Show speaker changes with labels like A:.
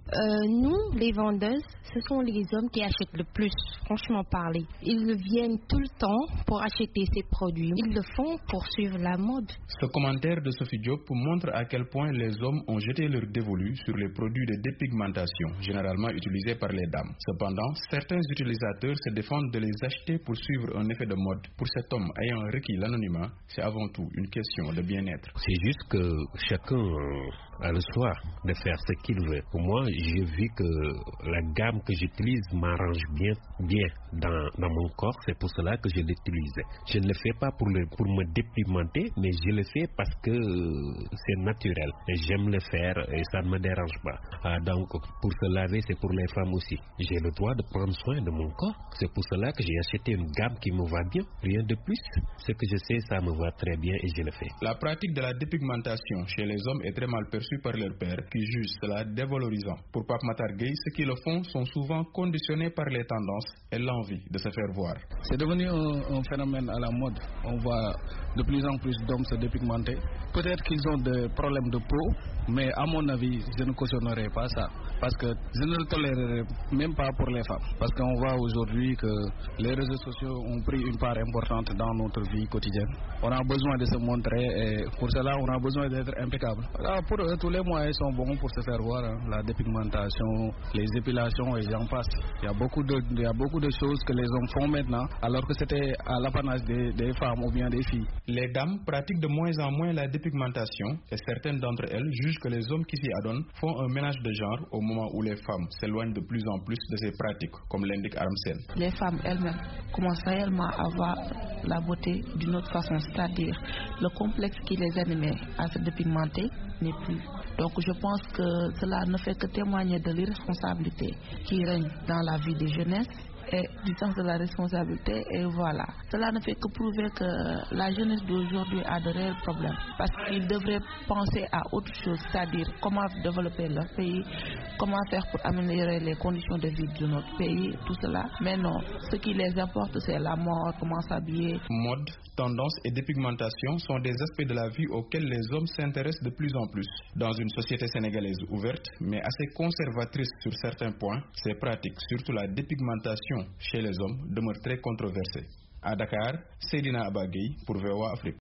A: Nous, les vendeuses, ce sont les hommes qui achètent le plus, franchement parler. Ils viennent tout le temps pour acheter ces produits. Ils le font pour suivre la mode.
B: Ce commentaire de Sophie Diop montre à quel point les hommes ont jeté leur dévolu sur les produits de dépigmentation, généralement utilisés par les dames. Cependant, certains utilisateurs se défendent de les acheter pour suivre un effet de mode. Pour cet homme ayant requis l'anonymat, c'est avant tout une question de bien-être.
C: C'est juste que chacun a le choix de faire ce qu'il veut. Pour moi, j'ai vu que la gamme que j'utilise m'arrange bien dans mon corps. C'est pour cela que je l'utilise. Je ne le fais pas pour me dépigmenter, mais je le fais parce que c'est naturel. Et j'aime le faire et ça ne me dérange pas. Donc, pour se laver, c'est pour les femmes aussi. J'ai le droit de prendre soin de mon corps. C'est pour cela que j'ai acheté une gamme qui me va bien. Rien de plus. Ce que je sais, ça me va très bien et je le fais.
B: La pratique de la dépigmentation chez les hommes est très mal perçue par leurs pairs qui jugent cela dévalorisant. Pour Pape Matar Gueye, ceux qui le font sont souvent conditionnés par les tendances et l'envie de se faire voir.
D: C'est devenu un phénomène à la mode. On voit de plus en plus d'hommes se dépigmenter. Peut-être qu'ils ont des problèmes de peau, mais à mon avis, je ne cautionnerai pas ça. Parce que je ne le tolérerai même pas pour les femmes. Parce qu'on voit aujourd'hui que les réseaux sociaux ont pris une part importante dans notre vie quotidienne. On a besoin de se montrer et pour cela, on a besoin d'être impeccable. Alors pour eux, tous les moyens sont bons pour se faire voir. La dépigmentation, les épilations et j'en passe. Il y a beaucoup de choses que les hommes font maintenant, alors que c'était à l'apanage des femmes ou bien des filles.
B: Les dames pratiquent de moins en moins la dépigmentation et certaines d'entre elles jugent que les hommes qui s'y adonnent font un ménage de genre au moment où les femmes s'éloignent de plus en plus de ces pratiques, comme l'indique Aramsen.
E: Les femmes elles-mêmes commencent réellement à voir la beauté d'une autre façon, c'est-à-dire le complexe qui les animait à se dépigmenter n'est plus. Donc je pense que cela ne fait que témoigner de l'irresponsabilité qui règne dans la vie des jeunesses et du sens de la responsabilité, et voilà. Cela ne fait que prouver que la jeunesse d'aujourd'hui a de réels problèmes parce qu'ils devraient penser à autre chose, c'est-à-dire comment développer leur pays, comment faire pour améliorer les conditions de vie de notre pays, tout cela. Mais non, ce qui les importe, c'est la mode, comment s'habiller.
B: Mode, tendance et dépigmentation sont des aspects de la vie auxquels les hommes s'intéressent de plus en plus. Dans une société sénégalaise ouverte, mais assez conservatrice sur certains points, ces pratiques, surtout la dépigmentation chez les hommes, demeurent très controversées. À Dakar, Seydina Abba Gueye pour VOA Afrique.